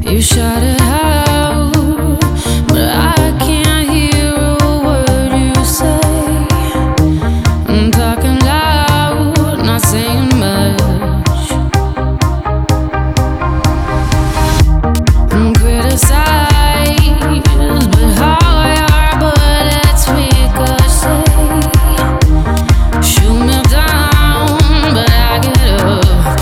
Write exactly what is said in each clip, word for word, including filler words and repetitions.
You shout it out, but I can't hear a word you say. I'm talking loud, not saying much. I'm criticized, but how your bullets ricochet. Shoot me down, but I get up.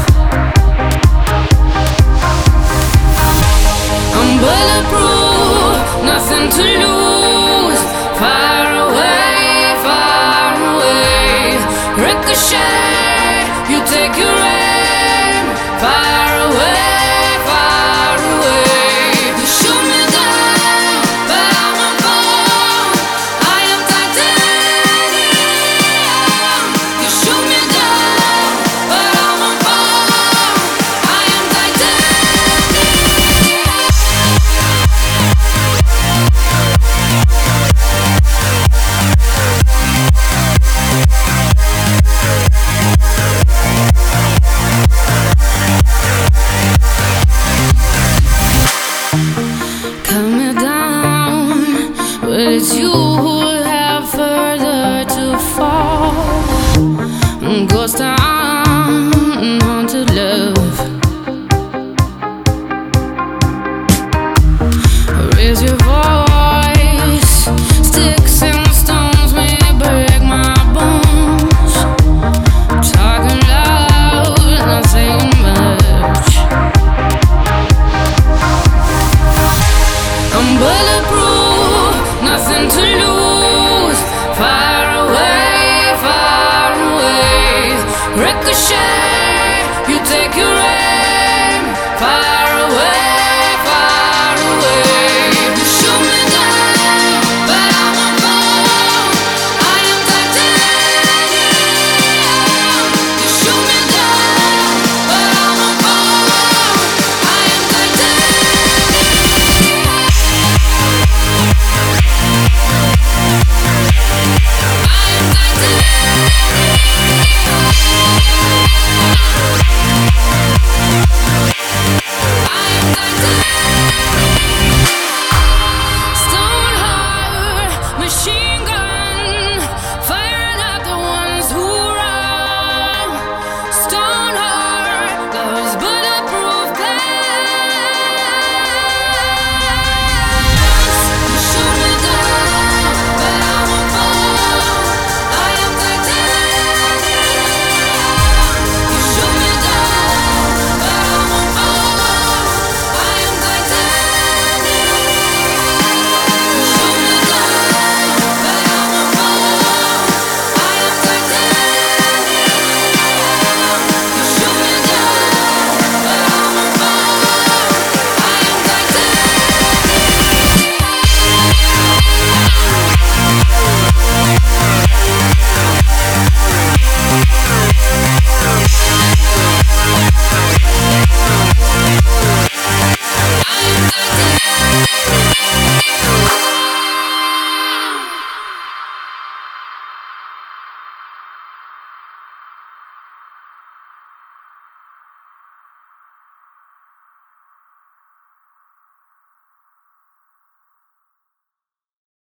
I'm bulletproof, nothing to lose. Far away, far away. Ricochet, you take your